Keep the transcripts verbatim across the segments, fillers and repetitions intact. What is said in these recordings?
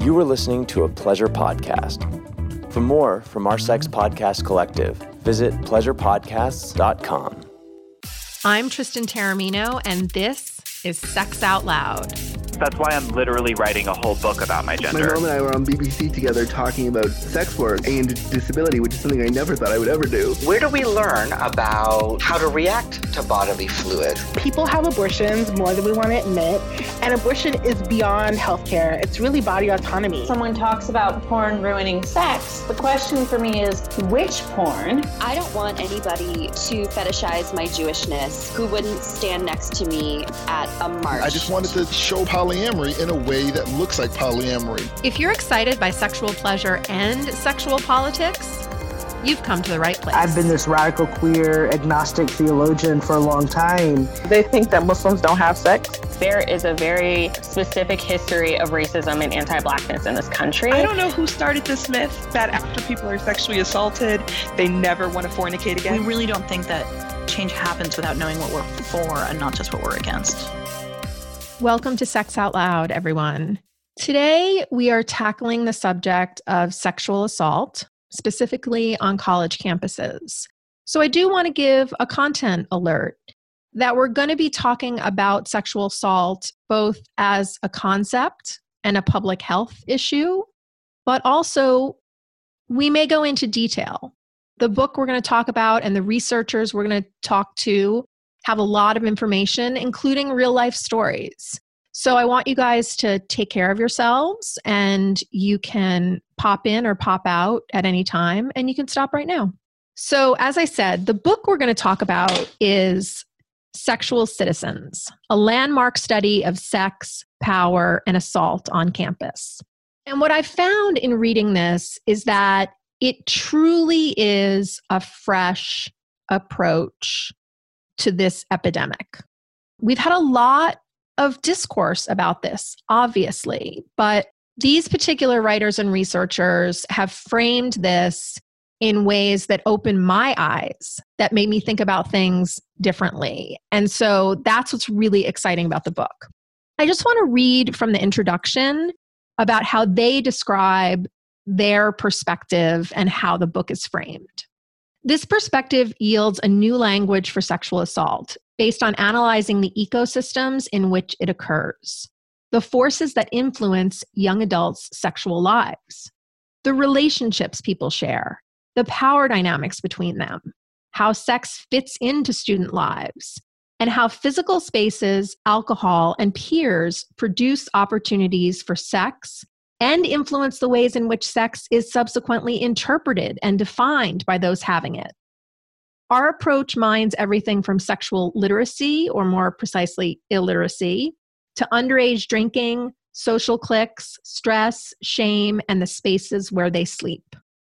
You were listening to a Pleasure podcast. For more from our Sex Podcast Collective, visit pleasure podcasts dot com. I'm Tristan Taormino, and this is Sex Out Loud. That's why I'm literally writing a whole book about my gender. My mom and I were on B B C together talking about sex work and disability, which is something I never thought I would ever do. Where do we learn about how to react to bodily fluid? People have abortions more than we want to admit, and abortion is beyond healthcare. It's really body autonomy. Someone talks about porn ruining sex. The question for me is, which porn? I don't want anybody to fetishize my Jewishness who wouldn't stand next to me at a march. I just wanted to show polyamory in a way that looks like polyamory. If you're excited by sexual pleasure and sexual politics, you've come to the right place. I've been this radical queer agnostic theologian for a long time. They think that Muslims don't have sex. There is a very specific history of racism and anti-Blackness in this country. I don't know who started this myth that after people are sexually assaulted, they never want to fornicate again. We really don't think that change happens without knowing what we're for and not just what we're against. Welcome to Sex Out Loud, everyone. Today, we are tackling the subject of sexual assault, specifically on college campuses. So I do want to give a content alert that we're going to be talking about sexual assault both as a concept and a public health issue, but also we may go into detail. The book we're going to talk about and the researchers we're going to talk to have a lot of information, including real life stories. So I want you guys to take care of yourselves, and you can pop in or pop out at any time, and you can stop right now. So as I said, the book we're going to talk about is Sexual Citizens, a landmark study of sex, power, and assault on campus. And what I found in reading this is that it truly is a fresh approach to this epidemic. We've had a lot of discourse about this, obviously, but these particular writers and researchers have framed this in ways that opened my eyes, that made me think about things differently. And so that's what's really exciting about the book. I just want to read from the introduction about how they describe their perspective and how the book is framed. This perspective yields a new language for sexual assault based on analyzing the ecosystems in which it occurs, the forces that influence young adults' sexual lives, the relationships people share, the power dynamics between them, how sex fits into student lives, and how physical spaces, alcohol, and peers produce opportunities for sex and influence the ways in which sex is subsequently interpreted and defined by those having it. Our approach mines everything from sexual literacy, or more precisely, illiteracy, to underage drinking, social cliques, stress, shame, and the spaces where they sleep.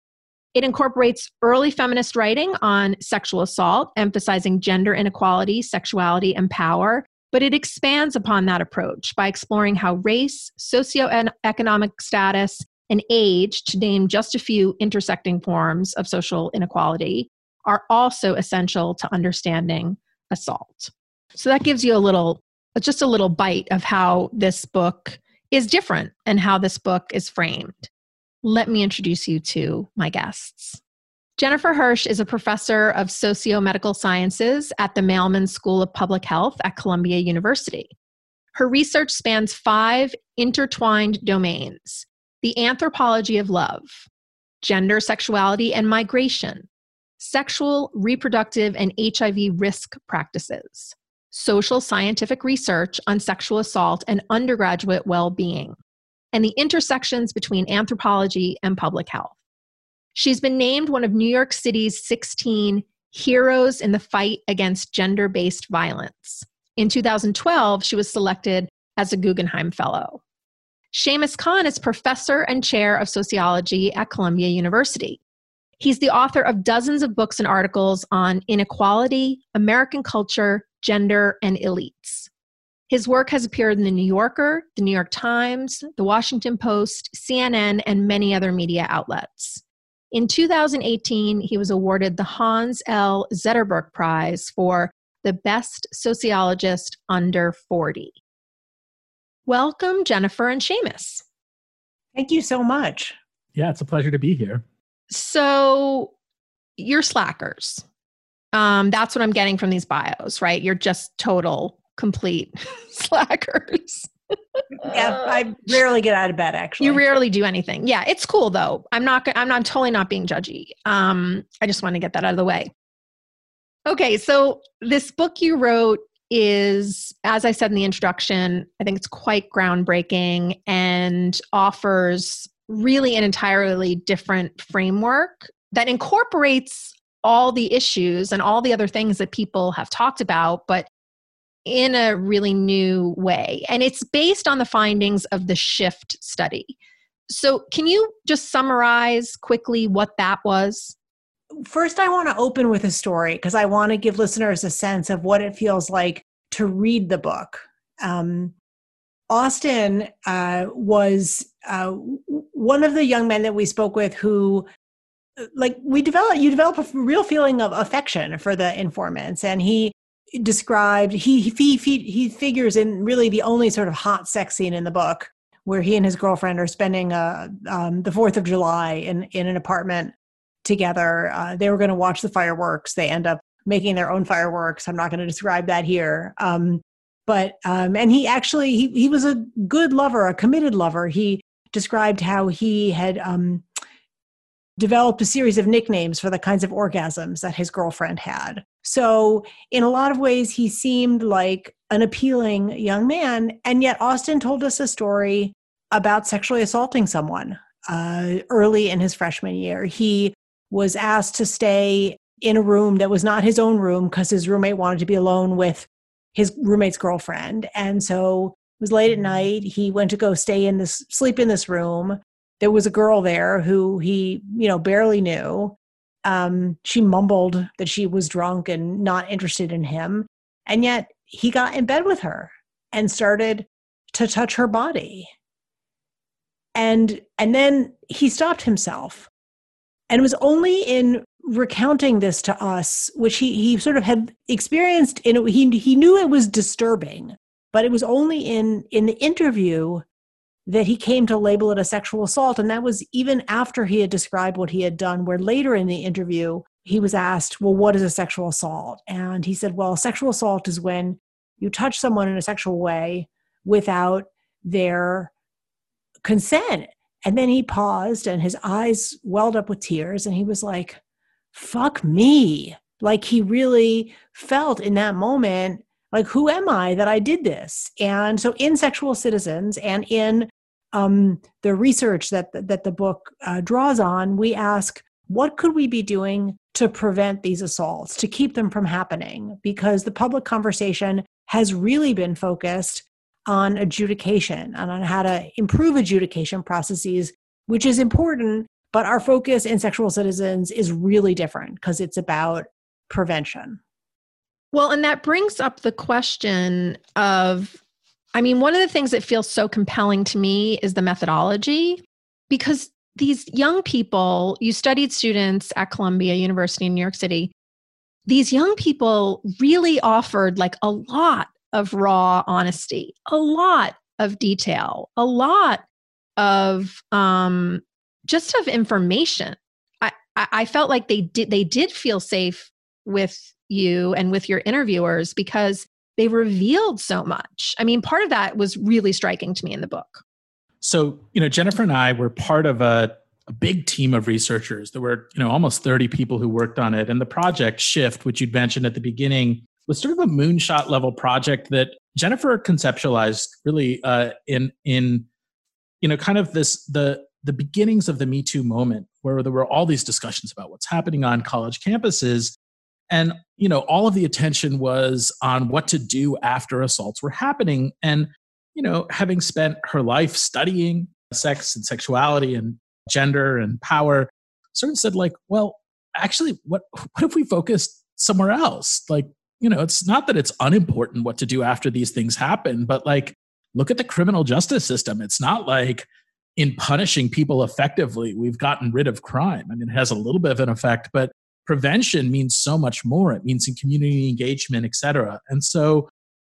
It incorporates early feminist writing on sexual assault, emphasizing gender inequality, sexuality, and power, but it expands upon that approach by exploring how race, socioeconomic status, and age, to name just a few intersecting forms of social inequality, are also essential to understanding assault. So that gives you a little, just a little bite of how this book is different and how this book is framed. Let me introduce you to my guests. Jennifer Hirsch is a professor of socio-medical sciences at the Mailman School of Public Health at Columbia University. Her research spans five intertwined domains: the anthropology of love, gender, sexuality, and migration, sexual, reproductive, and H I V risk practices, social scientific research on sexual assault and undergraduate well-being, and the intersections between anthropology and public health. She's been named one of New York City's sixteen heroes in the fight against gender-based violence. In two thousand twelve, she was selected as a Guggenheim Fellow. Seamus Khan is professor and chair of sociology at Columbia University. He's the author of dozens of books and articles on inequality, American culture, gender, and elites. His work has appeared in The New Yorker, The New York Times, The Washington Post, C N N, and many other media outlets. In two thousand eighteen, he was awarded the Hans L. Zetterberg Prize for the Best Sociologist Under forty. Welcome, Jennifer and Seamus. Thank you so much. Yeah, it's a pleasure to be here. So you're slackers. Um, that's what I'm getting from these bios, right? You're just total, complete slackers. Yeah, I rarely get out of bed, actually. You rarely do anything. Yeah, it's cool though. I'm not, I'm not, I'm totally not being judgy. Um, I just want to get that out of the way. Okay, so this book you wrote is, as I said in the introduction, I think it's quite groundbreaking and offers really an entirely different framework that incorporates all the issues and all the other things that people have talked about, but in a really new way. And it's based on the findings of the SHIFT study. So can you just summarize quickly what that was? First, I want to open with a story because I want to give listeners a sense of what it feels like to read the book. Um, Austin uh, was uh, one of the young men that we spoke with who, like, we develop, you develop a real feeling of affection for the informants. And he described, he, he, he, he figures in really the only sort of hot sex scene in the book where he and his girlfriend are spending uh, um, the fourth of July in, in an apartment together. Uh, they were going to watch the fireworks. They end up making their own fireworks. I'm not going to describe that here. Um, but, um, and he actually, he, he was a good lover, a committed lover. He described how he had um, developed a series of nicknames for the kinds of orgasms that his girlfriend had. So in a lot of ways, he seemed like an appealing young man. And yet Austin told us a story about sexually assaulting someone uh, early in his freshman year. He was asked to stay in a room that was not his own room because his roommate wanted to be alone with his roommate's girlfriend. And so it was late at night. He went to go stay in this, sleep in this room. There was a girl there who he, you know, barely knew. Um, she mumbled that she was drunk and not interested in him. And yet he got in bed with her and started to touch her body. And, and then he stopped himself. And it was only in recounting this to us, which he, he sort of had experienced, in it, he, he knew it was disturbing, but it was only in, in the interview that he came to label it a sexual assault. And that was even after he had described what he had done, where later in the interview, he was asked, well, what is a sexual assault? And he said, well, sexual assault is when you touch someone in a sexual way without their consent. And then he paused and his eyes welled up with tears and he was like, fuck me. Like he really felt in that moment, like, who am I that I did this? And so in Sexual Citizens and in um, the research that, that the book uh, draws on, we ask, what could we be doing to prevent these assaults, to keep them from happening? Because the public conversation has really been focused on adjudication and on how to improve adjudication processes, which is important, but our focus in Sexual Citizens is really different because it's about prevention. Well, and that brings up the question of, I mean, one of the things that feels so compelling to me is the methodology, because these young people, you studied students at Columbia University in New York City, these young people really offered like a lot of raw honesty, a lot of detail, a lot of um, just of information. I, I, I felt like they did they did feel safe with you and with your interviewers because they revealed so much. I mean, part of that was really striking to me in the book. So, you know, Jennifer and I were part of a, a big team of researchers. There were, you know, almost thirty people who worked on it. And the project SHIFT, which you'd mentioned at the beginning, was sort of a moonshot level project that Jennifer conceptualized really uh, in, in, you know, kind of this, the, the beginnings of the Me Too moment, where there were all these discussions about what's happening on college campuses. And, you know, all of the attention was on what to do after assaults were happening. And, you know, having spent her life studying sex and sexuality and gender and power, sort of said like, well, actually, what, what if we focused somewhere else? Like, you know, it's not that it's unimportant what to do after these things happen, but like, look at the criminal justice system. It's not like in punishing people effectively, we've gotten rid of crime. I mean, it has a little bit of an effect, but prevention means so much more. It means in community engagement, et cetera. And so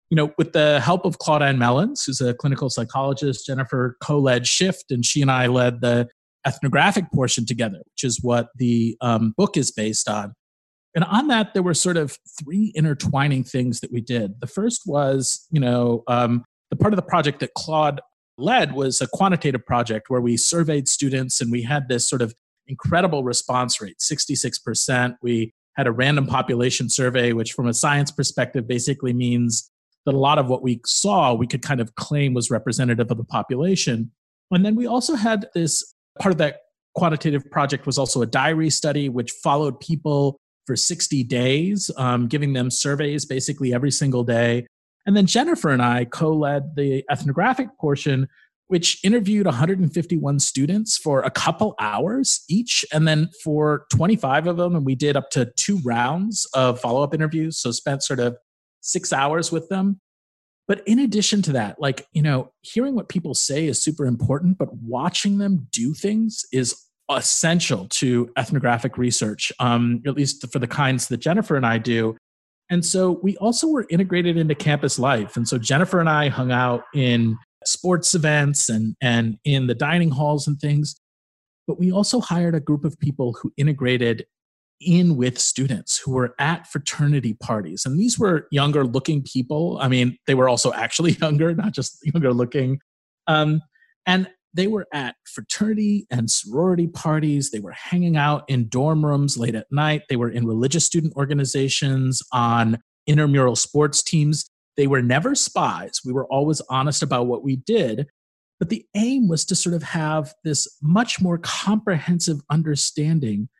you know, with the help of Claudine Mellons, who's a clinical psychologist, Jennifer co-led Shift, and she and I led the ethnographic portion together, which is what the um, book is based on. And on that, there were sort of three intertwining things that we did. The first was, you know, um, the part of the project that Claude led was a quantitative project where we surveyed students, and we had this sort of incredible response rate, sixty-six percent. We had a random population survey, which from a science perspective basically means that a lot of what we saw we could kind of claim was representative of the population. And then we also had this part of that quantitative project was also a diary study, which followed people for sixty days, um, giving them surveys basically every single day. And then Jennifer and I co-led the ethnographic portion, which interviewed one hundred fifty-one students for a couple hours each. And then for twenty-five of them, and we did up to two rounds of follow-up interviews. So spent sort of six hours with them. But in addition to that, like, you know, hearing what people say is super important, but watching them do things is essential to ethnographic research, um, at least for the kinds that Jennifer and I do. And so we also were integrated into campus life. And so Jennifer and I hung out in sports events and, and in the dining halls and things. But we also hired a group of people who integrated in with students, who were at fraternity parties. And these were younger looking people. I mean, they were also actually younger, not just younger looking. Um, and they were at fraternity and sorority parties. They were hanging out in dorm rooms late at night. They were in religious student organizations, on intramural sports teams. They were never spies. We were always honest about what we did. But the aim was to sort of have this much more comprehensive understanding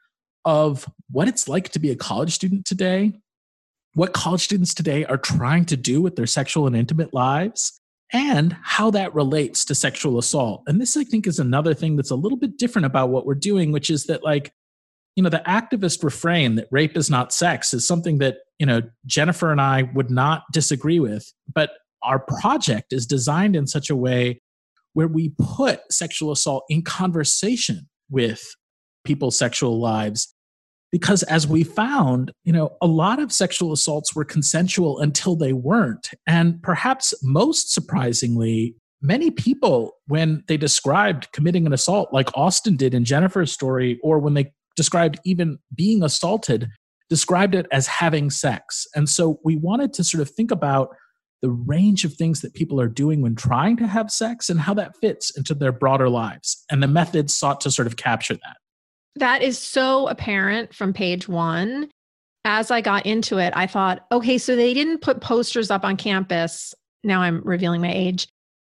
of what it's like to be a college student today, what college students today are trying to do with their sexual and intimate lives, and how that relates to sexual assault. And this, I think, is another thing that's a little bit different about what we're doing, which is that, like, you know, the activist refrain that rape is not sex is something that, you know, Jennifer and I would not disagree with. But our project is designed in such a way where we put sexual assault in conversation with people's sexual lives. Because as we found, you know, a lot of sexual assaults were consensual until they weren't. And perhaps most surprisingly, many people, when they described committing an assault like Austin did in Jennifer's story, or when they described even being assaulted, described it as having sex. And so we wanted to sort of think about the range of things that people are doing when trying to have sex and how that fits into their broader lives. And the methods sought to sort of capture that. That is so apparent from page one. As I got into it, I thought, okay, so they didn't put posters up on campus. Now I'm revealing my age.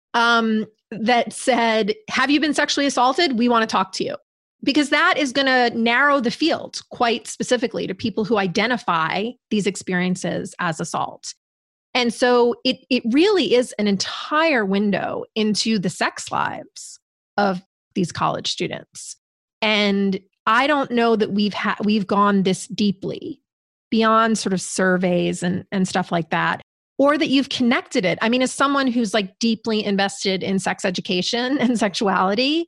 Um, that said, have you been sexually assaulted? We want to talk to you. Because that is going to narrow the field quite specifically to people who identify these experiences as assault. And so it it really is an entire window into the sex lives of these college students. And I don't know that we've had we've gone this deeply beyond sort of surveys and, and stuff like that, or that you've connected it. I mean, as someone who's like deeply invested in sex education and sexuality,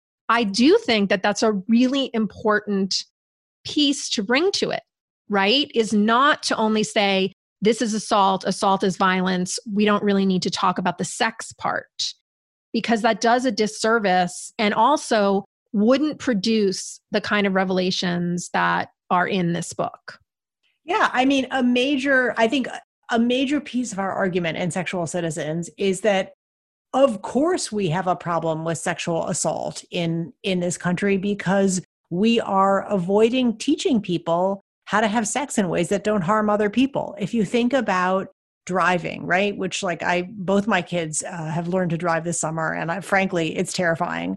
I do think that that's a really important piece to bring to it, right? Is not to only say, this is assault, assault is violence. We don't really need to talk about the sex part, because that does a disservice and also wouldn't produce the kind of revelations that are in this book. Yeah, I mean, a major, I think a major piece of our argument in Sexual Citizens is that, of course, we have a problem with sexual assault in, in this country because we are avoiding teaching people how to have sex in ways that don't harm other people. If you think about driving, right, which like I, both my kids uh, have learned to drive this summer, and I, frankly, it's terrifying.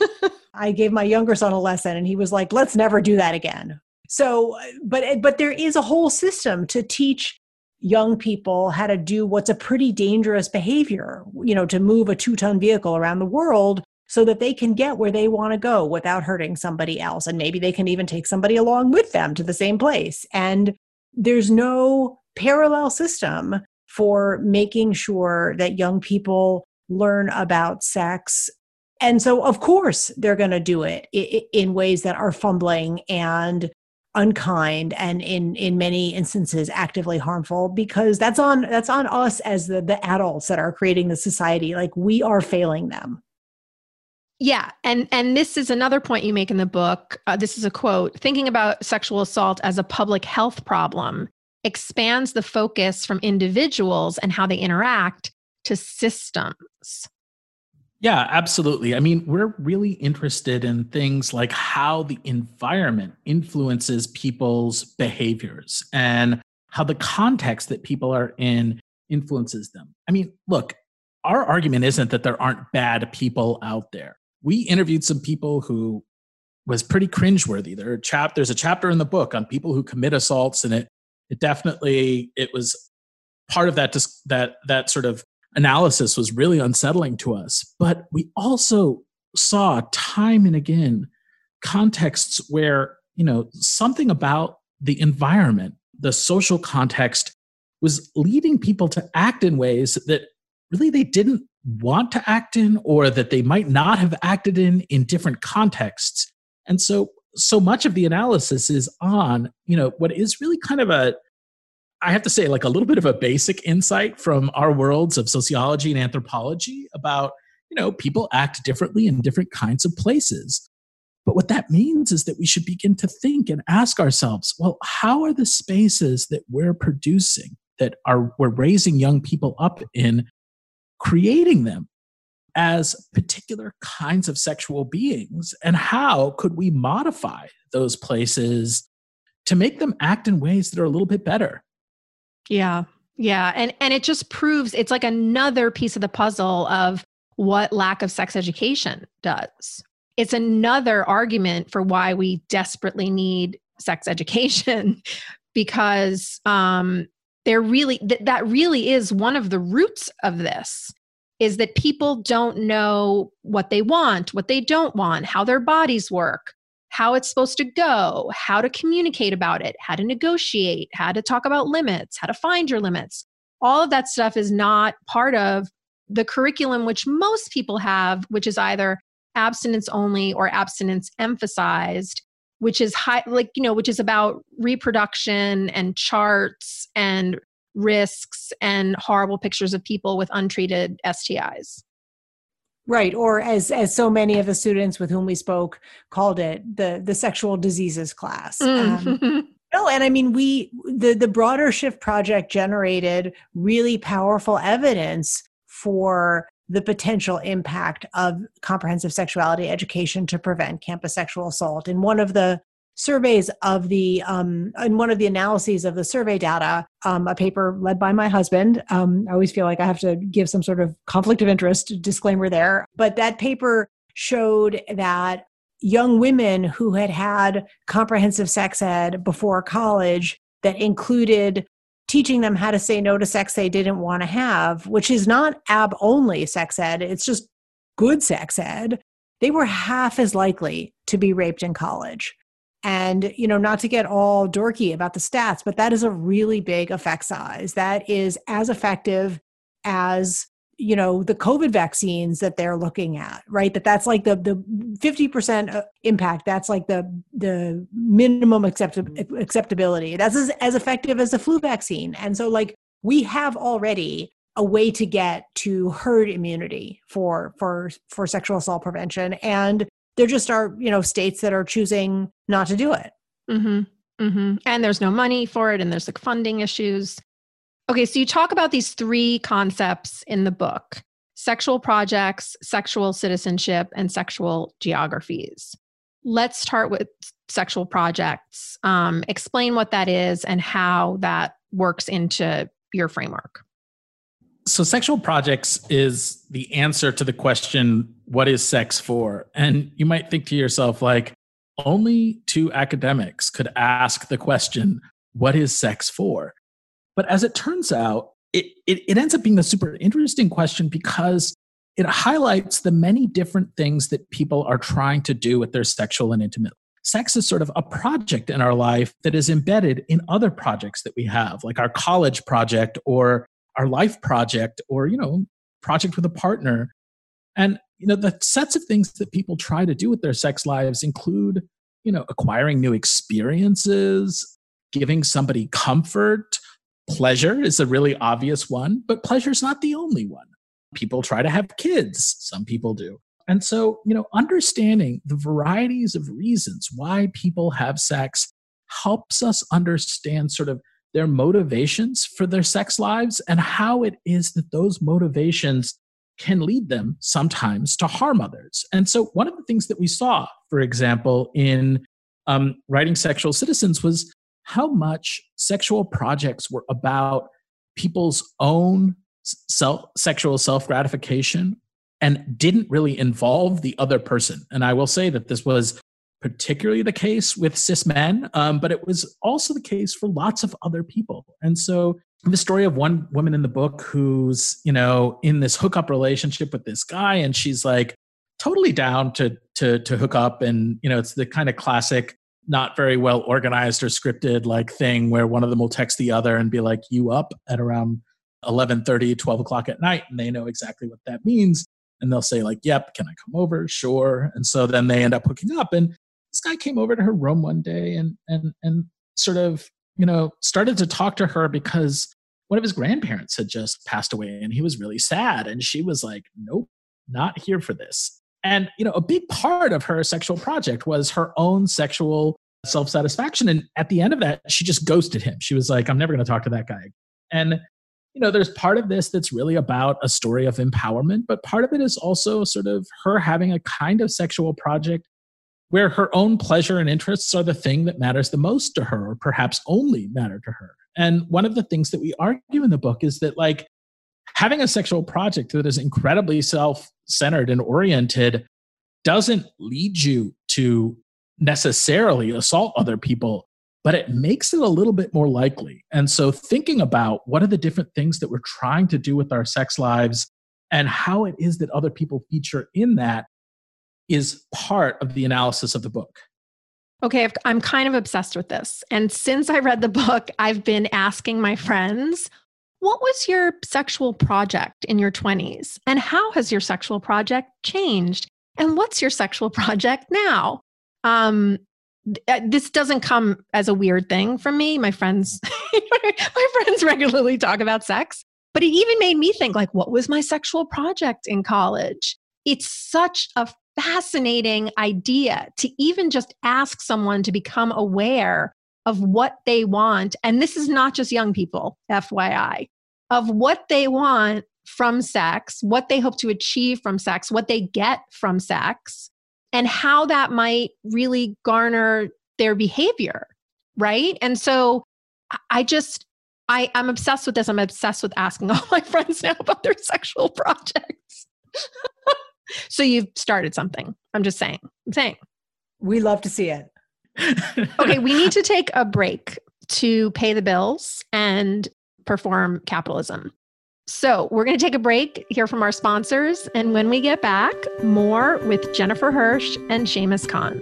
I gave my younger son a lesson and he was like, let's never do that again. So, but, but there is a whole system to teach young people how to do what's a pretty dangerous behavior, you know, to move a two-ton vehicle around the world so that they can get where they want to go without hurting somebody else. And maybe they can even take somebody along with them to the same place. And there's no parallel system for making sure that young people learn about sex. And so, of course, they're going to do it in ways that are fumbling and unkind and in in many instances actively harmful, because that's on that's on us as the the adults that are creating the society. Like, we are failing them. Yeah, and and this is another point you make in the book. Uh, this is a quote: "Thinking about sexual assault as a public health problem expands the focus from individuals and how they interact to systems." Yeah, absolutely. I mean, we're really interested in things like how the environment influences people's behaviors and how the context that people are in influences them. I mean, look, our argument isn't that there aren't bad people out there. We interviewed some people who was pretty cringeworthy. There are chap, there's a chapter in the book on people who commit assaults, and it it definitely, it was part of that, that, that sort of analysis was really unsettling to us. But we also saw time and again contexts where, you know, something about the environment, the social context, was leading people to act in ways that really they didn't want to act in, or that they might not have acted in in different contexts. And so, so much of the analysis is on, you know, what is really kind of a, I have to say, like a little bit of a basic insight from our worlds of sociology and anthropology about, you know, people act differently in different kinds of places. But what that means is that we should begin to think and ask ourselves, well, how are the spaces that we're producing, that are we're raising young people up in, creating them as particular kinds of sexual beings? And how could we modify those places to make them act in ways that are a little bit better? Yeah. Yeah. And and it just proves, it's like another piece of the puzzle of what lack of sex education does. It's another argument for why we desperately need sex education, because um, there really, th- that really is one of the roots of this, is that people don't know what they want, what they don't want, how their bodies work, how it's supposed to go, how to communicate about it, how to negotiate, how to talk about limits, how to find your limits. All of that stuff is not part of the curriculum, which most people have, which is either abstinence only or abstinence emphasized, which is high, like, you know, which is about reproduction and charts and risks and horrible pictures of people with untreated S T Is. Right. Or as as so many of the students with whom we spoke called it, the the sexual diseases class. Mm-hmm. Um, no, and I mean, we the the Broader Shift Project generated really powerful evidence for the potential impact of comprehensive sexuality education to prevent campus sexual assault. In one of the surveys of the, um, in one of the analyses of the survey data, um, a paper led by my husband. Um, I always feel like I have to give some sort of conflict of interest disclaimer there. But that paper showed that young women who had had comprehensive sex ed before college, that included teaching them how to say no to sex they didn't want to have, which is not ab only sex ed, it's just good sex ed, they were half as likely to be raped in college. And, you know, not to get all dorky about the stats, but that is a really big effect size. That is as effective as, you know, the COVID vaccines that they're looking at, right? That that's like the the fifty percent impact. That's like the the minimum accept- acceptability. That's as, as effective as the flu vaccine. And so, like, we have already a way to get to herd immunity for for for sexual assault prevention. And there just are, you know, states that are choosing not to do it. Mm-hmm. Mm-hmm. And there's no money for it, and there's like funding issues. Okay, so you talk about these three concepts in the book: sexual projects, sexual citizenship, and sexual geographies. Let's start with sexual projects. Um, explain what that is and how that works into your framework. So sexual projects is the answer to the question, what is sex for? And you might think to yourself, like, only two academics could ask the question, what is sex for? But as it turns out, it, it, it ends up being a super interesting question because it highlights the many different things that people are trying to do with their sexual and intimate. Sex is sort of a project in our life that is embedded in other projects that we have, like our college project or our life project, or, you know, project with a partner. And, you know, the sets of things that people try to do with their sex lives include you know, acquiring new experiences, giving somebody comfort. Pleasure is a really obvious one, but pleasure is not the only one. People try to have kids. Some people do. And so, you know, understanding the varieties of reasons why people have sex helps us understand sort of their motivations for their sex lives and how it is that those motivations can lead them sometimes to harm others. And so one of the things that we saw, for example, in um, Writing Sexual Citizens was how much sexual projects were about people's own self, sexual self-gratification and didn't really involve the other person. And I will say that this was particularly the case with cis men, um, but it was also the case for lots of other people. And so the story of one woman in the book who's, you know, in this hookup relationship with this guy, and she's like totally down to to to hook up. And, you know, it's the kind of classic, not very well organized or scripted like thing where one of them will text the other and be like, you up at around eleven thirty, twelve o'clock at night. And they know exactly what that means. And they'll say like, yep, can I come over? Sure. And so then they end up hooking up. And this guy came over to her room one day and and and sort of, you know, started to talk to her because one of his grandparents had just passed away and he was really sad. And she was like, nope, not here for this. And, you know, a big part of her sexual project was her own sexual self-satisfaction. And at the end of that, she just ghosted him. She was like, I'm never going to talk to that guy. And, you know, there's part of this that's really about a story of empowerment, but part of it is also sort of her having a kind of sexual project where her own pleasure and interests are the thing that matters the most to her, or perhaps only matter to her. And one of the things that we argue in the book is that, like, having a sexual project that is incredibly self-centered and oriented doesn't lead you to necessarily assault other people, but it makes it a little bit more likely. And so thinking about what are the different things that we're trying to do with our sex lives and how it is that other people feature in that is part of the analysis of the book. Okay, I've, I'm kind of obsessed with this. And since I read the book, I've been asking my friends, what was your sexual project in your twenties? And how has your sexual project changed? And what's your sexual project now? Um, th- this doesn't come as a weird thing from me. My friends, my friends regularly talk about sex, but it even made me think, like, what was my sexual project in college? It's such a fascinating idea to even just ask someone to become aware of what they want. And this is not just young people, F Y I, of what they want from sex, what they hope to achieve from sex, what they get from sex, and how that might really garner their behavior, right? And so I just, I, I'm obsessed with this. I'm obsessed with asking all my friends now about their sexual projects. So you've started something. I'm just saying. I'm saying. We love to see it. Okay, we need to take a break to pay the bills and perform capitalism. So we're going to take a break, hear from our sponsors, and when we get back, more with Jennifer Hirsch and Shamus Khan.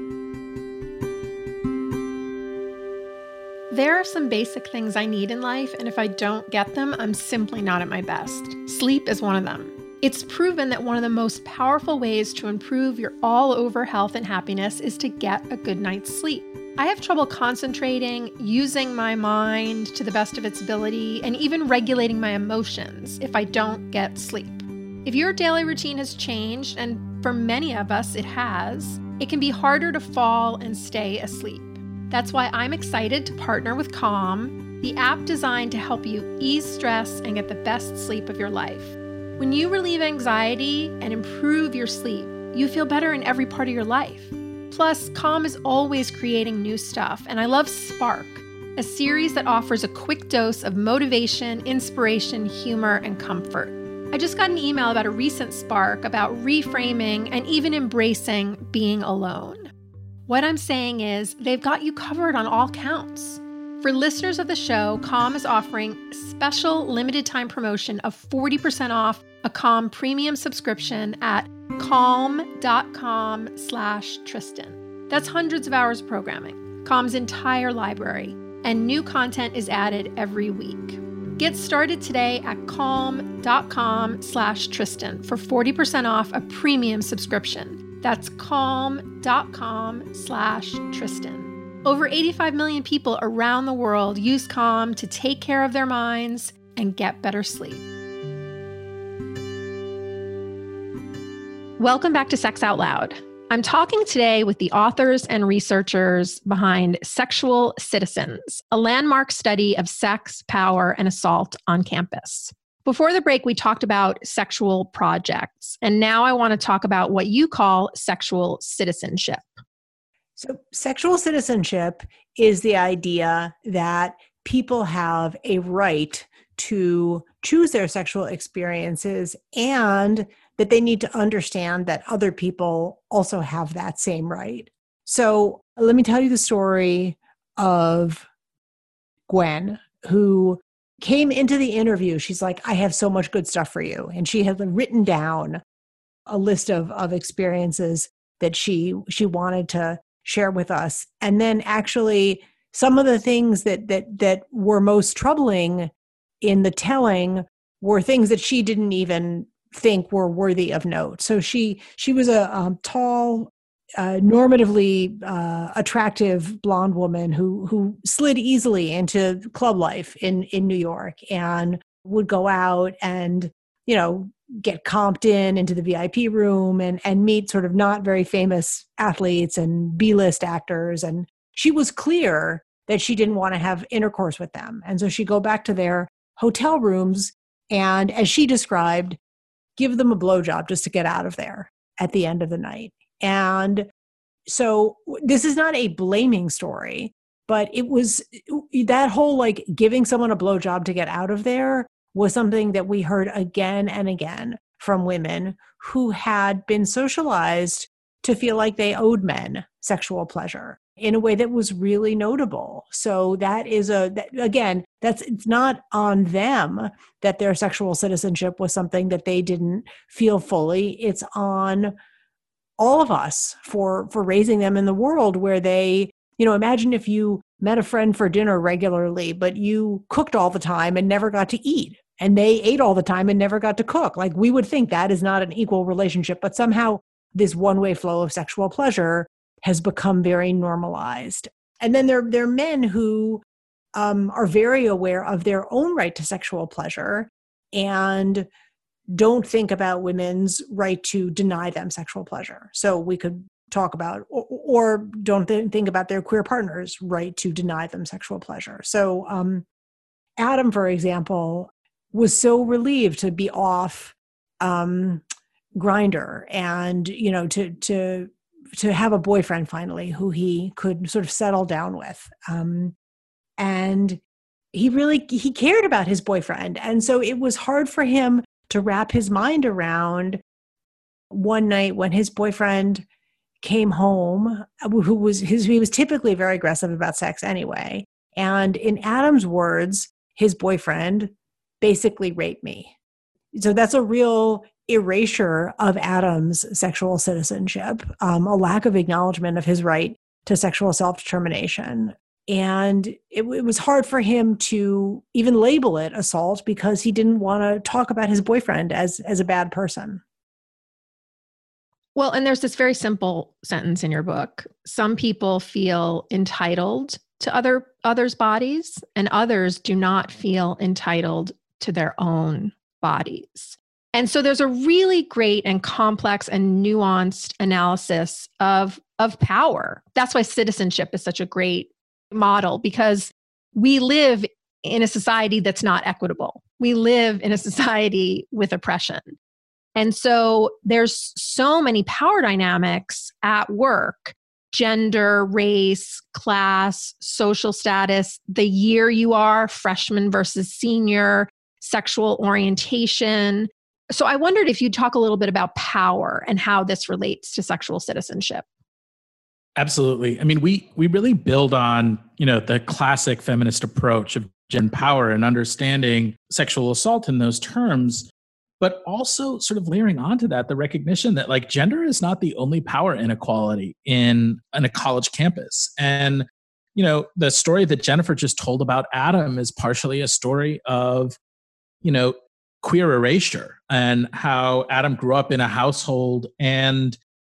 There are some basic things I need in life, and if I don't get them, I'm simply not at my best. Sleep is one of them. It's proven that one of the most powerful ways to improve your all-over health and happiness is to get a good night's sleep. I have trouble concentrating, using my mind to the best of its ability, and even regulating my emotions if I don't get sleep. If your daily routine has changed, and for many of us it has, it can be harder to fall and stay asleep. That's why I'm excited to partner with Calm, the app designed to help you ease stress and get the best sleep of your life. When you relieve anxiety and improve your sleep, you feel better in every part of your life. Plus, Calm is always creating new stuff, and I love Spark, a series that offers a quick dose of motivation, inspiration, humor, and comfort. I just got an email about a recent Spark about reframing and even embracing being alone. What I'm saying is, they've got you covered on all counts. For listeners of the show, Calm is offering a special limited time promotion of forty percent off a Calm premium subscription at calm.com slash Tristan. That's hundreds of hours of programming, Calm's entire library, and new content is added every week. Get started today at calm.com slash Tristan for forty percent off a premium subscription. That's calm.com slash Tristan. Over eighty-five million people around the world use Calm to take care of their minds and get better sleep. Welcome back to Sex Out Loud. I'm talking today with the authors and researchers behind Sexual Citizens, a landmark study of sex, power, and assault on campus. Before the break, we talked about sexual projects, and now I want to talk about what you call sexual citizenship. So, sexual citizenship is the idea that people have a right to choose their sexual experiences and that they need to understand that other people also have that same right. So, let me tell you the story of Gwen, who came into the interview. She's like, I have so much good stuff for you. And she had written down a list of, of experiences that she she wanted to share with us. And then actually some of the things that that that were most troubling in the telling were things that she didn't even think were worthy of note. So she she was a um, tall, Uh, normatively uh, attractive blonde woman who who slid easily into club life in, in New York and would go out and, you know, get comped in into the V I P room and, and meet sort of not very famous athletes and B-list actors. And she was clear that she didn't want to have intercourse with them. And so she'd go back to their hotel rooms and, as she described, give them a blowjob just to get out of there at the end of the night. And so this is not a blaming story, but it was that whole like giving someone a blowjob to get out of there was something that we heard again and again from women who had been socialized to feel like they owed men sexual pleasure in a way that was really notable. So that is a, that, again, that's, it's not on them that their sexual citizenship was something that they didn't feel fully. It's on all of us for, for raising them in the world where they, you know, imagine if you met a friend for dinner regularly, but you cooked all the time and never got to eat, and they ate all the time and never got to cook. Like, we would think that is not an equal relationship, but somehow this one-way flow of sexual pleasure has become very normalized. And then there, there are men who um, are very aware of their own right to sexual pleasure and don't think about women's right to deny them sexual pleasure. So we could talk about, or, or don't th- think about their queer partner's right to deny them sexual pleasure. So um, Adam, for example, was so relieved to be off um, Grindr and, you know, to to to have a boyfriend finally who he could sort of settle down with. Um, and he really, he cared about his boyfriend. And so it was hard for him to wrap his mind around one night when his boyfriend came home, who was his, he was typically very aggressive about sex anyway. And in Adam's words, his boyfriend basically raped me. So that's a real erasure of Adam's sexual citizenship, um, a lack of acknowledgement of his right to sexual self-determination. And it, it was hard for him to even label it assault because he didn't want to talk about his boyfriend as, as a bad person. Well, and there's this very simple sentence in your book. Some people feel entitled to other others' bodies, and others do not feel entitled to their own bodies. And so there's a really great and complex and nuanced analysis of, of power. That's why citizenship is such a great model, because we live in a society that's not equitable. We live in a society with oppression. And so there's so many power dynamics at work: gender, race, class, social status, the year you are, freshman versus senior, sexual orientation. So I wondered if you'd talk a little bit about power and how this relates to sexual citizenship. Absolutely. I mean, we we really build on, you know, the classic feminist approach of gender power and understanding sexual assault in those terms, but also sort of layering onto that the recognition that, like, gender is not the only power inequality in, in a college campus. And, you know, the story that Jennifer just told about Adam is partially a story of, you know, queer erasure and how Adam grew up in a household and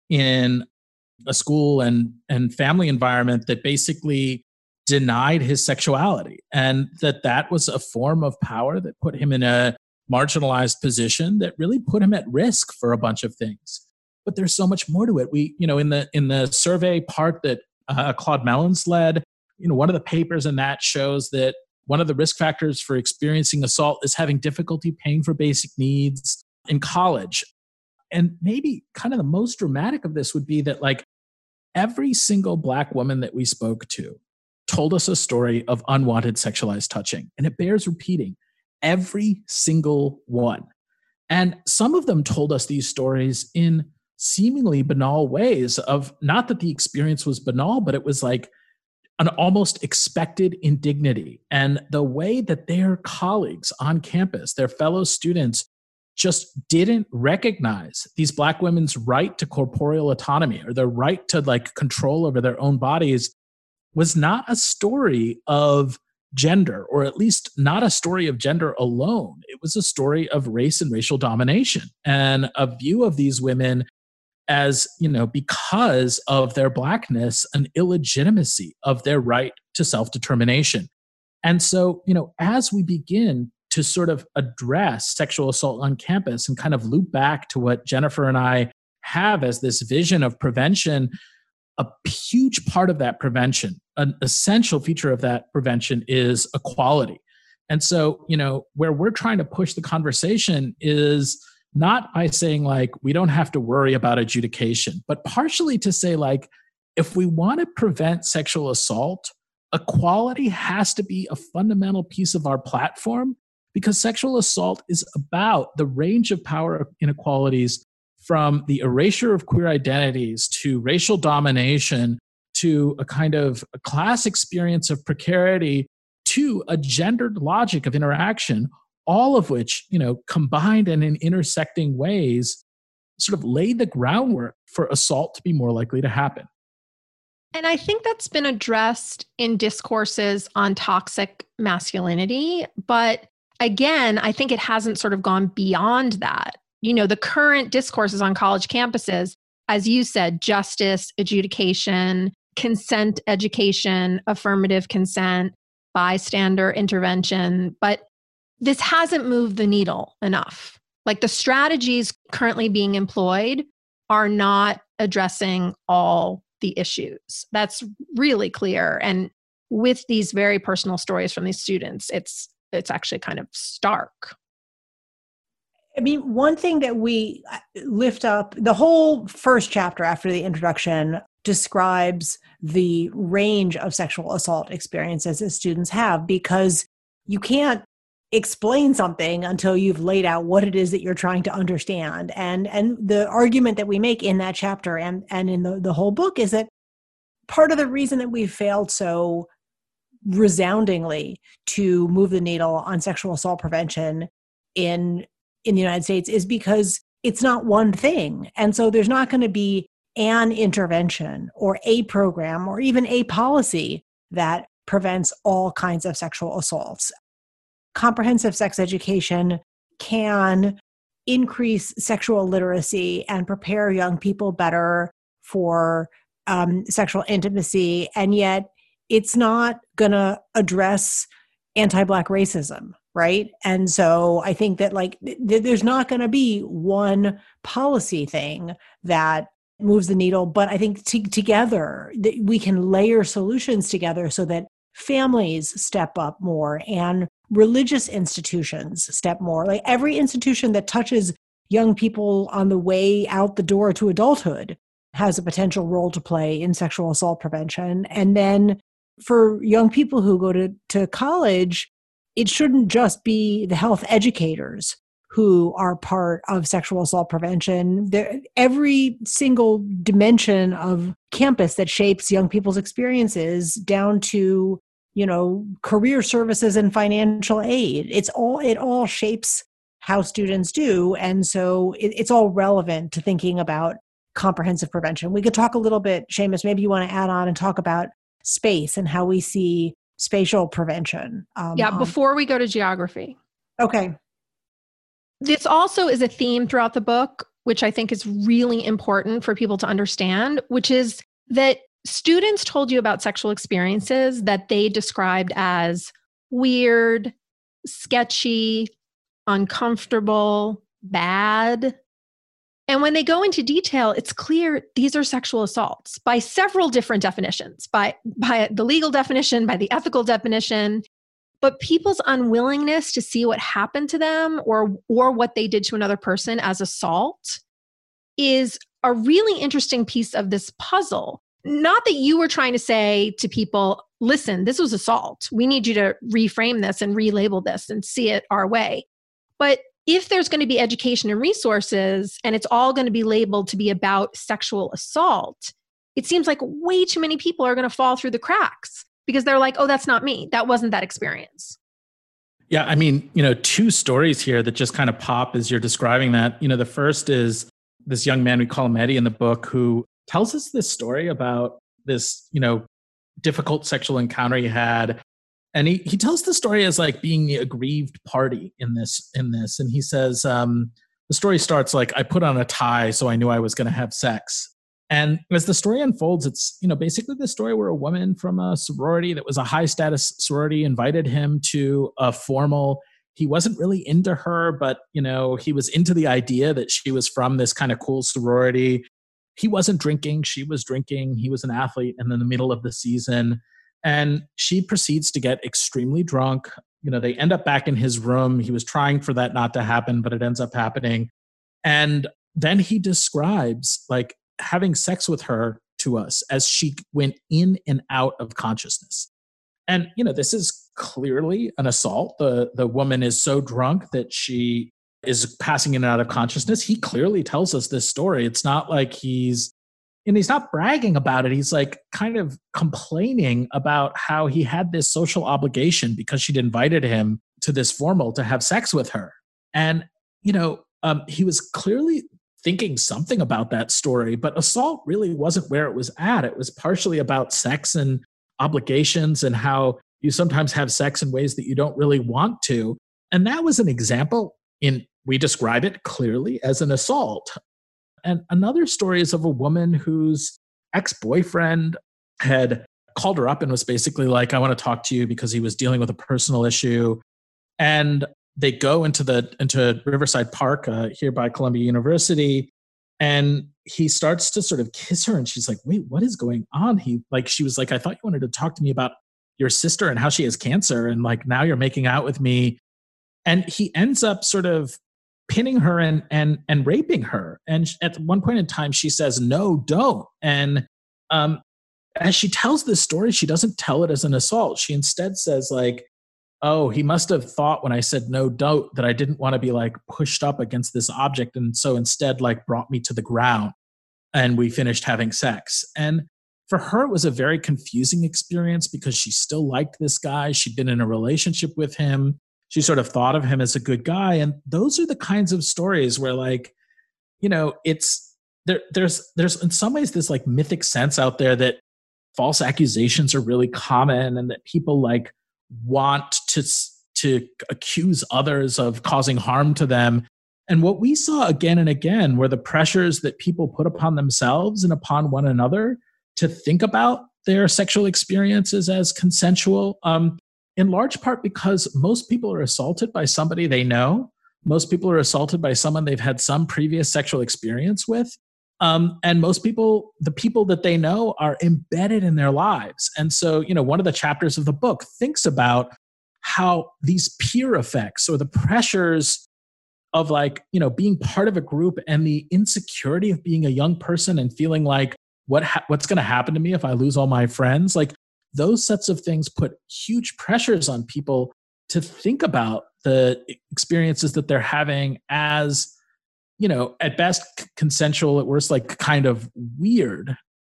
in a school and, and family environment that basically denied his sexuality, and that that was a form of power that put him in a marginalized position that really put him at risk for a bunch of things. But there's so much more to it. We, you know, in the in the survey part that uh, Claude Mellons led, you know, one of the papers in that shows that one of the risk factors for experiencing assault is having difficulty paying for basic needs in college. And maybe kind of the most dramatic of this would be that, like, every single Black woman that we spoke to told us a story of unwanted sexualized touching. And it bears repeating, every single one. And some of them told us these stories in seemingly banal ways of, not that the experience was banal, but it was like an almost expected indignity. And the way that their colleagues on campus, their fellow students, just didn't recognize these Black women's right to corporeal autonomy or their right to like control over their own bodies was not a story of gender, or at least not a story of gender alone. It was a story of race and racial domination, and a view of these women as, you know, because of their Blackness, an illegitimacy of their right to self-determination. And so, you know, as we begin to sort of address sexual assault on campus and kind of loop back to what Jennifer and I have as this vision of prevention, a huge part of that prevention, an essential feature of that prevention, is equality. And so, you know, where we're trying to push the conversation is not by saying like, we don't have to worry about adjudication, but partially to say like, if we want to prevent sexual assault, equality has to be a fundamental piece of our platform, because sexual assault is about the range of power inequalities, from the erasure of queer identities to racial domination to a kind of a class experience of precarity to a gendered logic of interaction, all of which, you know, combined and in intersecting ways, sort of laid the groundwork for assault to be more likely to happen. And I think that's been addressed in discourses on toxic masculinity. But again, I think it hasn't sort of gone beyond that. You know, the current discourses on college campuses, as you said, justice, adjudication, consent education, affirmative consent, bystander intervention. But this hasn't moved the needle enough. Like, the strategies currently being employed are not addressing all the issues. That's really clear. And with these very personal stories from these students, it's it's actually kind of stark. I mean, one thing that we lift up, the whole first chapter after the introduction describes the range of sexual assault experiences that students have, because you can't explain something until you've laid out what it is that you're trying to understand. And and the argument that we make in that chapter and, and in the, the whole book is that part of the reason that we've failed so resoundingly to move the needle on sexual assault prevention in in the United States is because it's not one thing. And so there's not going to be an intervention or a program or even a policy that prevents all kinds of sexual assaults. Comprehensive sex education can increase sexual literacy and prepare young people better for um, sexual intimacy, and yet it's not going to address anti-Black racism, right? And so I think that like th- there's not going to be one policy thing that moves the needle, but I think t- together th- we can layer solutions together so that families step up more and religious institutions step more. Like, every institution that touches young people on the way out the door to adulthood has a potential role to play in sexual assault prevention. And then for young people who go to, to college, it shouldn't just be the health educators who are part of sexual assault prevention. There, every single dimension of campus that shapes young people's experiences, down to, you know, career services and financial aid. It's all, it all shapes how students do. And so it, it's all relevant to thinking about comprehensive prevention. We could talk a little bit, Seamus, maybe you want to add on and talk about space and how we see spatial prevention. Um, yeah, before we go to geography. Okay. This also is a theme throughout the book, which I think is really important for people to understand, which is that students told you about sexual experiences that they described as weird, sketchy, uncomfortable, bad. And when they go into detail, it's clear these are sexual assaults by several different definitions, by, by the legal definition, by the ethical definition. But people's unwillingness to see what happened to them or, or what they did to another person as assault is a really interesting piece of this puzzle. Not that you were trying to say to people, listen, this was assault. We need you to reframe this and relabel this and see it our way. But if there's going to be education and resources, and it's all going to be labeled to be about sexual assault, it seems like way too many people are going to fall through the cracks because they're like, oh, that's not me. That wasn't that experience. Yeah, I mean, you know, two stories here that just kind of pop as you're describing that. You know, the first is this young man, we call him Eddie in the book, who tells us this story about this, you know, difficult sexual encounter he had. And he, he tells the story as like being the aggrieved party in this, in this. And he says, um, the story starts like, I put on a tie, so I knew I was going to have sex. And as the story unfolds, it's, you know, basically the story where a woman from a sorority that was a high status sorority invited him to a formal, he wasn't really into her, but, you know, he was into the idea that she was from this kind of cool sorority. He wasn't drinking, she was drinking. He was an athlete and in the middle of the season. And she proceeds to get extremely drunk. You know, they end up back in his room. He was trying for that not to happen, but it ends up happening. And then he describes like having sex with her to us as she went in and out of consciousness. And, you know, this is clearly an assault. The, the woman is so drunk that she is passing in and out of consciousness. He clearly tells us this story. It's not like he's, and he's not bragging about it. He's like kind of complaining about how he had this social obligation because she'd invited him to this formal to have sex with her. And, you know, um, he was clearly thinking something about that story, but assault really wasn't where it was at. It was partially about sex and obligations and how you sometimes have sex in ways that you don't really want to. And that was an example in, we describe it clearly as an assault. And another story is of a woman whose ex-boyfriend had called her up and was basically like, I want to talk to you because he was dealing with a personal issue. And they go into the into Riverside Park uh, here by Columbia University. And he starts to sort of kiss her. And she's like, wait, what is going on? He like, she was like, I thought you wanted to talk to me about your sister and how she has cancer. And like, now you're making out with me. And he ends up sort of pinning her and and and raping her. And at one point in time, she says, no, don't. And um, as she tells this story, she doesn't tell it as an assault. She instead says like, oh, he must have thought when I said no, don't, that I didn't want to be like pushed up against this object. And so instead like brought me to the ground and we finished having sex. And for her, it was a very confusing experience because she still liked this guy. She'd been in a relationship with him. She sort of thought of him as a good guy. And those are the kinds of stories where like, you know, it's there, there's, there's in some ways this like mythic sense out there that false accusations are really common and that people like want to, to accuse others of causing harm to them. And what we saw again and again were the pressures that people put upon themselves and upon one another to think about their sexual experiences as consensual. Um, in large part because most people are assaulted by somebody they know. Most people are assaulted by someone they've had some previous sexual experience with. Um, and most people, the people that they know are embedded in their lives. And so, you know, one of the chapters of the book thinks about how these peer effects or the pressures of like, you know, being part of a group and the insecurity of being a young person and feeling like what ha- what's going to happen to me if I lose all my friends, like those sets of things put huge pressures on people to think about the experiences that they're having as, you know, at best consensual, at worst, like kind of weird.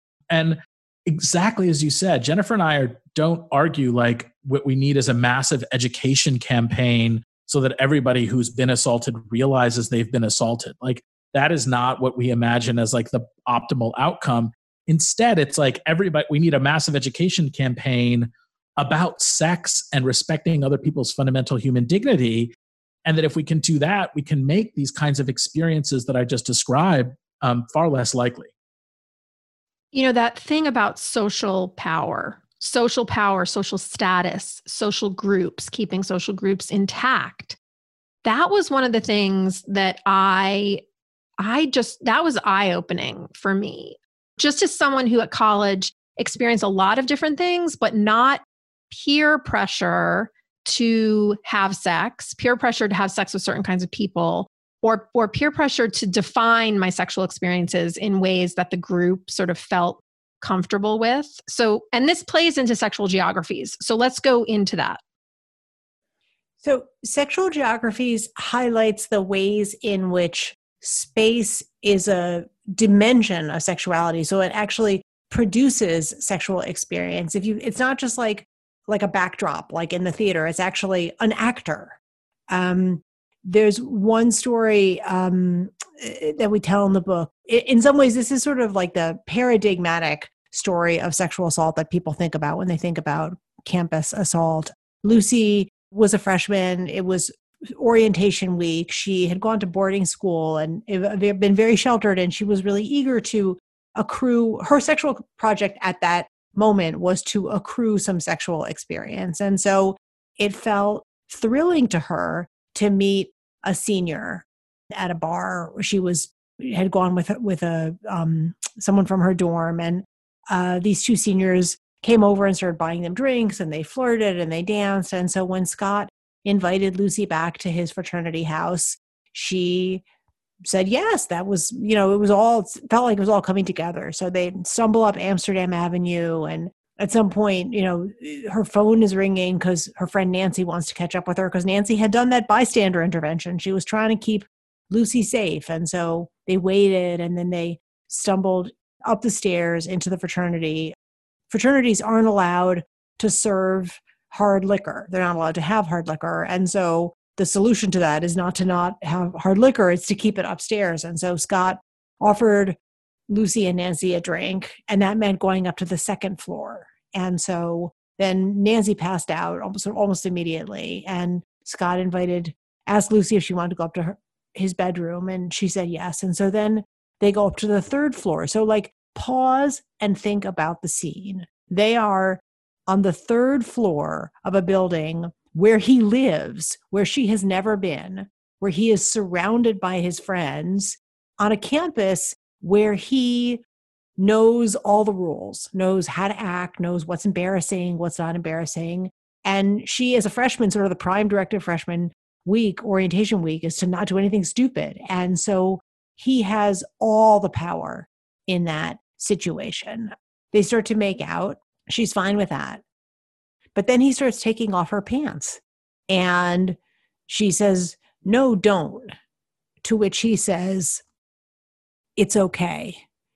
And exactly as you said, Jennifer and I are, don't argue like what we need is a massive education campaign so that everybody who's been assaulted realizes they've been assaulted. Like that is not what we imagine as like the optimal outcome. Instead, it's like everybody, we need a massive education campaign about sex and respecting other people's fundamental human dignity. And that if we can do that, we can make these kinds of experiences that I just described um, far less likely. You know, that thing about social power, social power, social status, social groups, keeping social groups intact. That was one of the things that I, I just, that was eye-opening for me. Just as someone who at college experienced a lot of different things, but not peer pressure to have sex, peer pressure to have sex with certain kinds of people, or, or peer pressure to define my sexual experiences in ways that the group sort of felt comfortable with. So, and this plays into sexual geographies. So let's go into that. So sexual geographies highlights the ways in which space is a dimension of sexuality. So it actually produces sexual experience. If you, it's not just like, like a backdrop, like in the theater, it's actually an actor. Um, there's one story um, that we tell in the book. In some ways, this is sort of like the paradigmatic story of sexual assault that people think about when they think about campus assault. Lucy was a freshman. It was orientation week. She had gone to boarding school and it, been very sheltered, and she was really eager to accrue her sexual project at that moment was to accrue some sexual experience. And so it felt thrilling to her to meet a senior at a bar. She was had gone with with a um, someone from her dorm, and uh, these two seniors came over and started buying them drinks, and they flirted and they danced. And so when Scott invited Lucy back to his fraternity house, she said yes. That was, you know, it was all, it felt like it was all coming together. So they stumble up Amsterdam Avenue, and at some point, you know, her phone is ringing because her friend Nancy wants to catch up with her, because Nancy had done that bystander intervention. She was trying to keep Lucy safe. And so they waited, and then they stumbled up the stairs into the fraternity. Fraternities aren't allowed to serve hard liquor. They're not allowed to have hard liquor. And so the solution to that is not to not have hard liquor, it's to keep it upstairs. And so Scott offered Lucy and Nancy a drink, and that meant going up to the second floor. And so then Nancy passed out almost, almost immediately. And Scott invited, asked Lucy if she wanted to go up to her, his bedroom, and she said yes. And so then they go up to the third floor. So like, pause and think about the scene. They are on the third floor of a building where he lives, where she has never been, where he is surrounded by his friends, on a campus where he knows all the rules, knows how to act, knows what's embarrassing, what's not embarrassing. And she, as a freshman, sort of the prime directive freshman week, orientation week, is to not do anything stupid. And so he has all the power in that situation. They start to make out. She's fine with that. But then he starts taking off her pants, and she says, "No, don't." To which he says, "It's okay."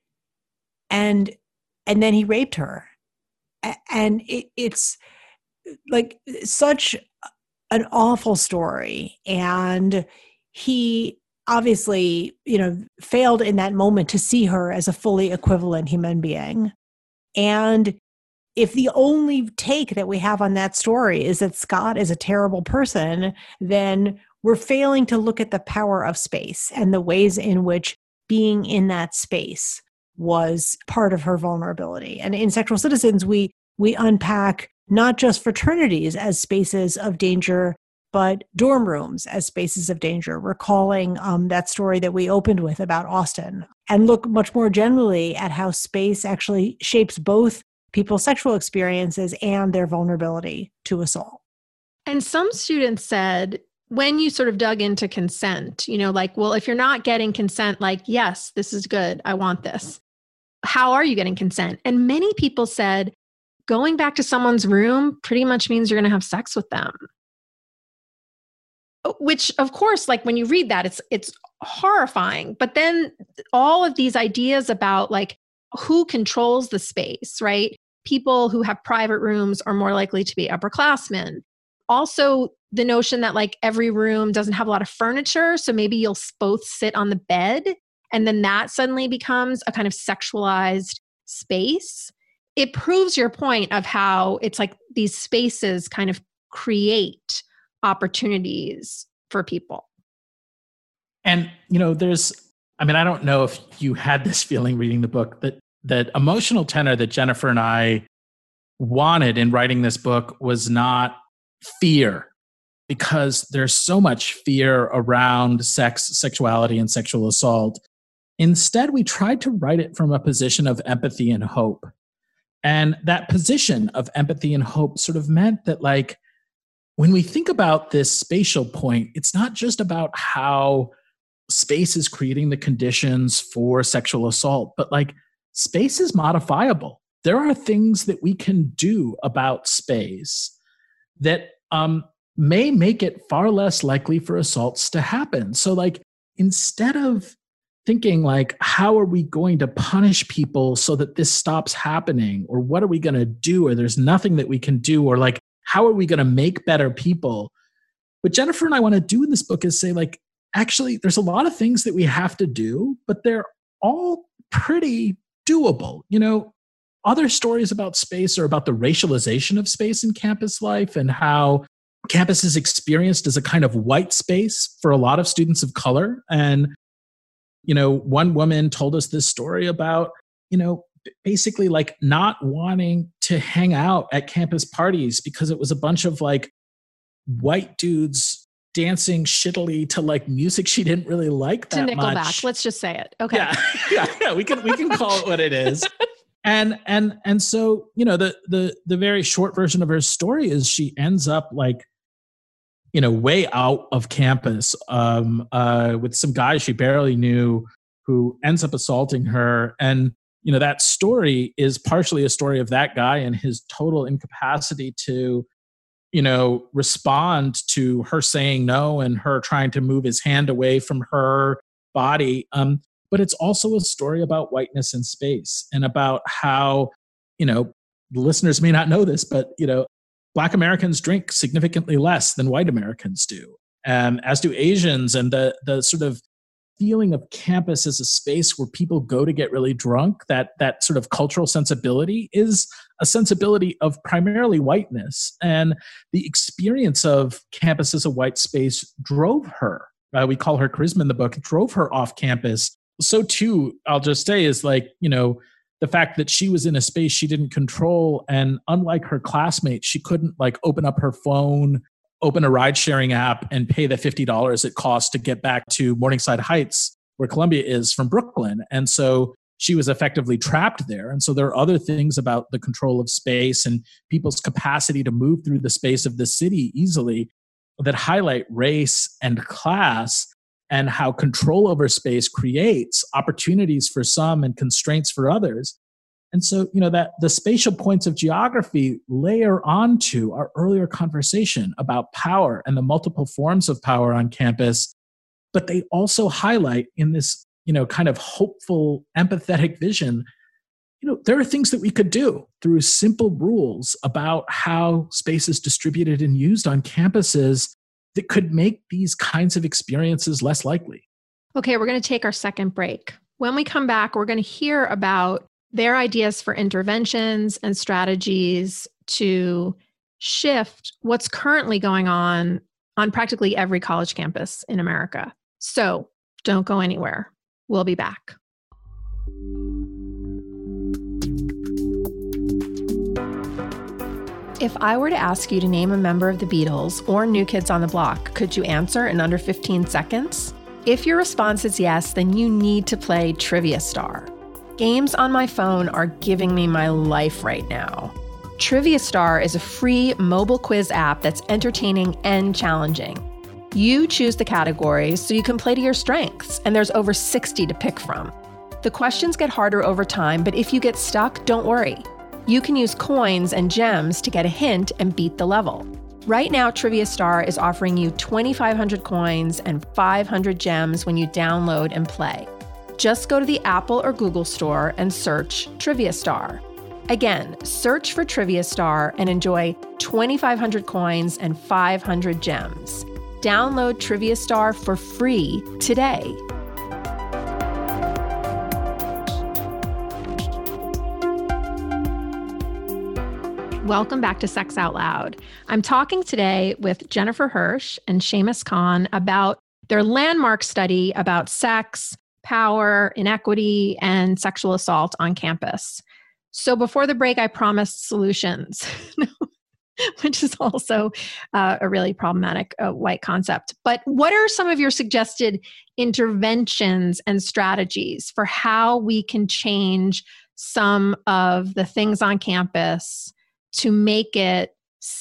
And, and then he raped her. And it, it's like such an awful story. And he obviously, you know, failed in that moment to see her as a fully equivalent human being. And if the only take that we have on that story is that Scott is a terrible person, then we're failing to look at the power of space and the ways in which being in that space was part of her vulnerability. And in Sexual Citizens, we we unpack not just fraternities as spaces of danger, but dorm rooms as spaces of danger, recalling um, that story that we opened with about Austin, and look much more generally at how space actually shapes both people's sexual experiences and their vulnerability to assault. And some students said, when you sort of dug into consent, you know, like, well, if you're not getting consent, like, yes, this is good, I want this. How are you getting consent? And many people said, going back to someone's room pretty much means you're going to have sex with them. Which, of course, like when you read that, it's it's horrifying. But then all of these ideas about like who controls the space, right? People who have private rooms are more likely to be upperclassmen. Also, the notion that like every room doesn't have a lot of furniture, so maybe you'll both sit on the bed, and then that suddenly becomes a kind of sexualized space. It proves your point of how it's like these spaces kind of create opportunities for people. And, you know, there's, I mean, I don't know if you had this feeling reading the book, that that emotional tenor that Jennifer and I wanted in writing this book was not fear, because there's so much fear around sex, sexuality, and sexual assault. Instead, we tried to write it from a position of empathy and hope. And that position of empathy and hope sort of meant that, like, when we think about this spatial point, it's not just about how space is creating the conditions for sexual assault, but like space is modifiable. There are things that we can do about space that um, may make it far less likely for assaults to happen. So like, instead of thinking like, how are we going to punish people so that this stops happening? Or what are we going to do? Or there's nothing that we can do? Or like, how are we going to make better people? What Jennifer and I want to do in this book is say, like, actually, there's a lot of things that we have to do, but they're all pretty doable. You know, other stories about space are about the racialization of space in campus life and how campus is experienced as a kind of white space for a lot of students of color. And, you know, one woman told us this story about, you know, basically like not wanting to hang out at campus parties because it was a bunch of like white dudes dancing shittily to like music she didn't really like that to Nickelback. much. Let's just say it. Okay. Yeah, yeah, yeah. We can we can call it what it is. And and and so, you know, the the the very short version of her story is she ends up like, you know, way out of campus um, uh, with some guy she barely knew who ends up assaulting her. And, you know, that story is partially a story of that guy and his total incapacity to, you know, respond to her saying no and her trying to move his hand away from her body. Um, but it's also a story about whiteness in space and about how, you know, the listeners may not know this, but, you know, Black Americans drink significantly less than white Americans do, um, as do Asians. And the the sort of feeling of campus as a space where people go to get really drunk, that that sort of cultural sensibility is a sensibility of primarily whiteness. And the experience of campus as a white space drove her. Uh, we call her charisma in the book, drove her off campus. So too, I'll just say, is like, you know, the fact that she was in a space she didn't control. And unlike her classmates, she couldn't like open up her phone, open a ride sharing app and pay the fifty dollars it costs to get back to Morningside Heights, where Columbia is, from Brooklyn. And so she was effectively trapped there. And so there are other things about the control of space and people's capacity to move through the space of the city easily that highlight race and class, and how control over space creates opportunities for some and constraints for others. And so, you know, that the spatial points of geography layer onto our earlier conversation about power and the multiple forms of power on campus, but they also highlight in this, you know, kind of hopeful, empathetic vision, you know, there are things that we could do through simple rules about how space is distributed and used on campuses that could make these kinds of experiences less likely. Okay, we're going to take our second break. When we come back, we're going to hear about their ideas for interventions and strategies to shift what's currently going on on practically every college campus in America. So don't go anywhere. We'll be back. If I were to ask you to name a member of the Beatles or New Kids on the Block, could you answer in under fifteen seconds? If your response is yes, then you need to play Trivia Star. Games on my phone are giving me my life right now. Trivia Star is a free mobile quiz app that's entertaining and challenging. You choose the categories so you can play to your strengths, and there's over sixty to pick from. The questions get harder over time, but if you get stuck, don't worry. You can use coins and gems to get a hint and beat the level. Right now, Trivia Star is offering you twenty-five hundred coins and five hundred gems when you download and play. Just go to the Apple or Google store and search Trivia Star. Again, search for Trivia Star and enjoy twenty-five hundred coins and five hundred gems. Download Trivia Star for free today. Welcome back to Sex Out Loud. I'm talking today with Jennifer Hirsch and Seamus Khan about their landmark study about sex, power, inequity, and sexual assault on campus. So before the break, I promised solutions, which is also uh, a really problematic uh, white concept. But what are some of your suggested interventions and strategies for how we can change some of the things on campus to make it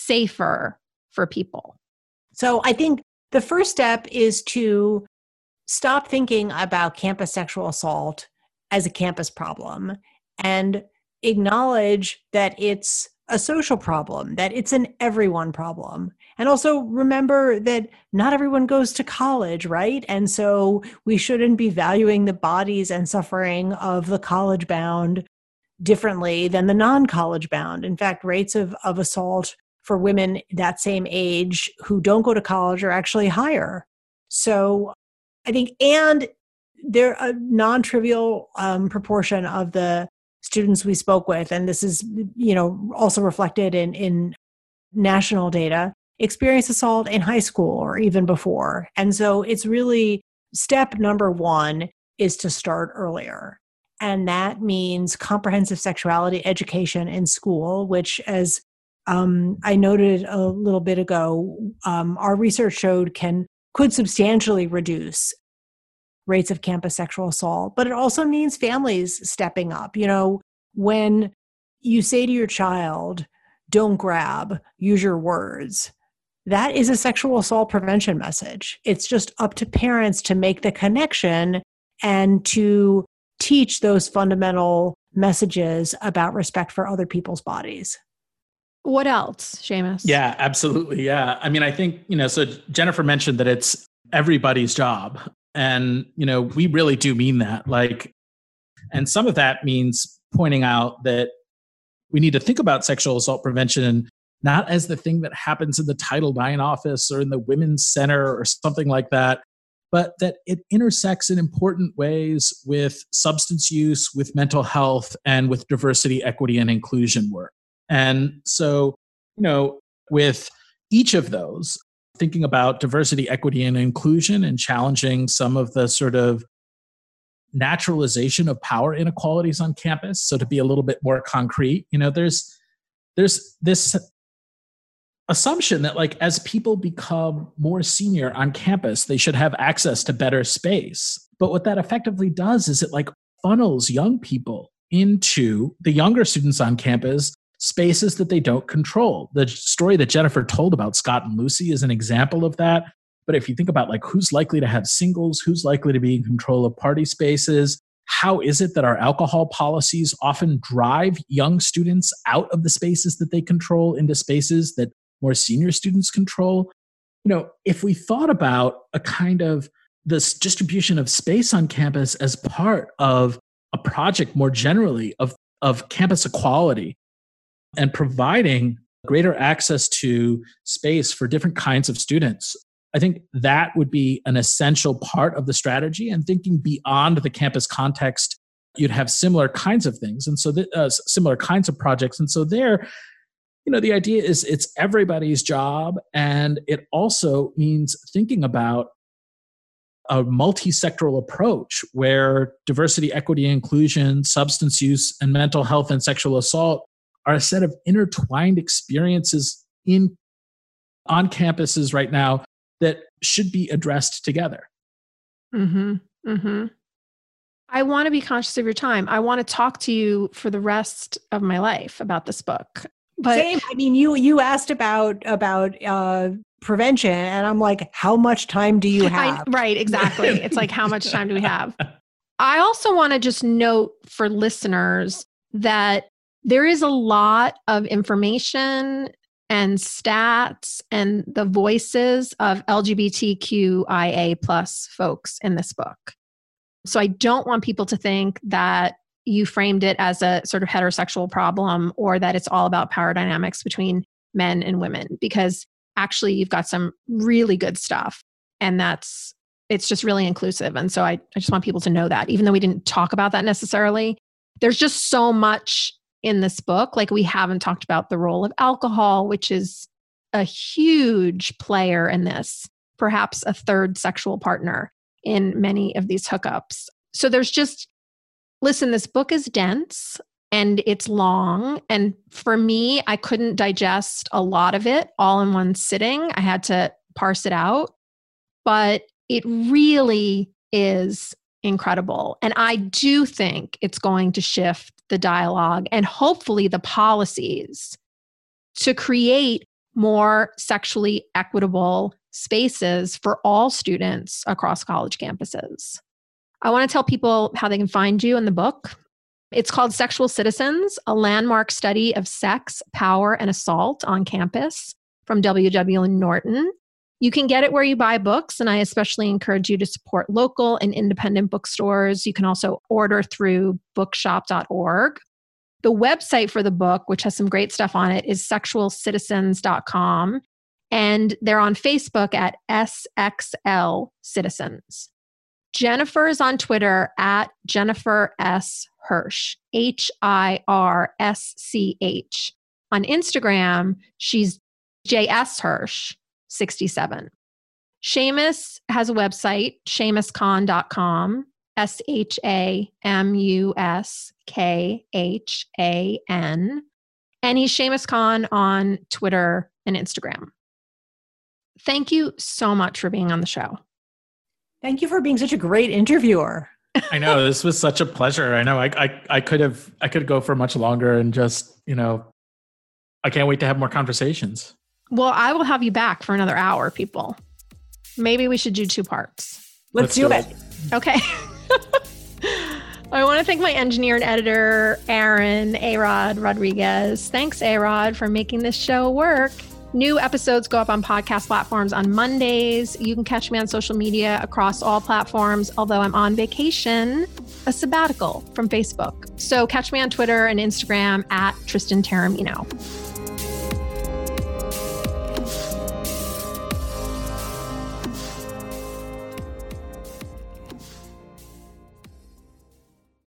safer for people? So I think the first step is to stop thinking about campus sexual assault as a campus problem and acknowledge that it's a social problem, that it's an everyone problem. And also remember that not everyone goes to college, right? And so we shouldn't be valuing the bodies and suffering of the college bound differently than the non-college bound. In fact, rates of, of assault for women that same age who don't go to college are actually higher. So I think, and they're a non-trivial um, proportion of the students we spoke with, and this is, you know, also reflected in, in national data, experience assault in high school or even before. And so it's really step number one is to start earlier. And that means comprehensive sexuality education in school, which, as um, I noted a little bit ago, um, our research showed can could substantially reduce rates of campus sexual assault. But it also means families stepping up. You know, when you say to your child, "Don't grab, use your words," that is a sexual assault prevention message. It's just up to parents to make the connection and to teach those fundamental messages about respect for other people's bodies. What else, Seamus? Yeah, absolutely. Yeah. I mean, I think, you know, so Jennifer mentioned that it's everybody's job. And, you know, we really do mean that. Like, and some of that means pointing out that we need to think about sexual assault prevention not as the thing that happens in the Title nine office or in the Women's Center or something like that, but that it intersects in important ways with substance use, with mental health, and with diversity, equity, and inclusion work. And so, you know, with each of those, thinking about diversity, equity, and inclusion and challenging some of the sort of naturalization of power inequalities on campus. So to be a little bit more concrete, you know, there's there's this assumption that, like, as people become more senior on campus, they should have access to better space. But what that effectively does is it like funnels young people into the younger students on campus spaces that they don't control. The story that Jennifer told about Scott and Lucy is an example of that. But if you think about, like, who's likely to have singles, who's likely to be in control of party spaces, how is it that our alcohol policies often drive young students out of the spaces that they control into spaces that more senior students control? You know, if we thought about a kind of this distribution of space on campus as part of a project more generally of, of campus equality and providing greater access to space for different kinds of students, I think that would be an essential part of the strategy. And thinking beyond the campus context, you'd have similar kinds of things. And so, th- uh, similar kinds of projects. And so there, you know, the idea is it's everybody's job. And it also means thinking about a multi-sectoral approach where diversity, equity, inclusion, substance use, and mental health and sexual assault are a set of intertwined experiences in on campuses right now that should be addressed together. Mm-hmm. Mm-hmm. I want to be conscious of your time. I want to talk to you for the rest of my life about this book. But Same. I mean, you you asked about about uh, prevention, and I'm like, how much time do you have? I, right, exactly. It's like, how much time do we have? I also want to just note for listeners that there is a lot of information and stats and the voices of L G B T Q I A plus folks in this book. So I don't want people to think that you framed it as a sort of heterosexual problem or that it's all about power dynamics between men and women, because actually you've got some really good stuff, and that's, it's just really inclusive. And so I, I just want people to know that, even though we didn't talk about that necessarily, there's just so much in this book. Like, we haven't talked about the role of alcohol, which is a huge player in this, perhaps a third sexual partner in many of these hookups. So there's just, listen, this book is dense and it's long. And for me, I couldn't digest a lot of it all in one sitting. I had to parse it out, but it really is incredible. And I do think it's going to shift the dialogue and hopefully the policies to create more sexually equitable spaces for all students across college campuses. I want to tell people how they can find you in the book. It's called Sexual Citizens, a landmark study of sex, power, and assault on campus from W W Norton. You can get it where you buy books, and I especially encourage you to support local and independent bookstores. You can also order through bookshop dot org. The website for the book, which has some great stuff on it, is sexual citizens dot com, and they're on Facebook at S X L Citizens. Jennifer is on Twitter at Jennifer S. Hirsch, H I R S C H. On Instagram, she's J S Hirsch sixty-seven. Seamus has a website, seamus con dot com, S H A M U S K H A N. And he's Seamus Khan on Twitter and Instagram. Thank you so much for being on the show. Thank you for being such a great interviewer. I know, this was such a pleasure. I know I, I I could have I could go for much longer and just, you know, I can't wait to have more conversations. Well, I will have you back for another hour, people. Maybe we should do two parts. Let's, Let's do, do it. it. Okay. I want to thank my engineer and editor, Aaron A-Rod Rodriguez. Thanks, A-Rod, for making this show work. New episodes go up on podcast platforms on Mondays. You can catch me on social media across all platforms, although I'm on vacation, a sabbatical from Facebook. So catch me on Twitter and Instagram at Tristan Taormino.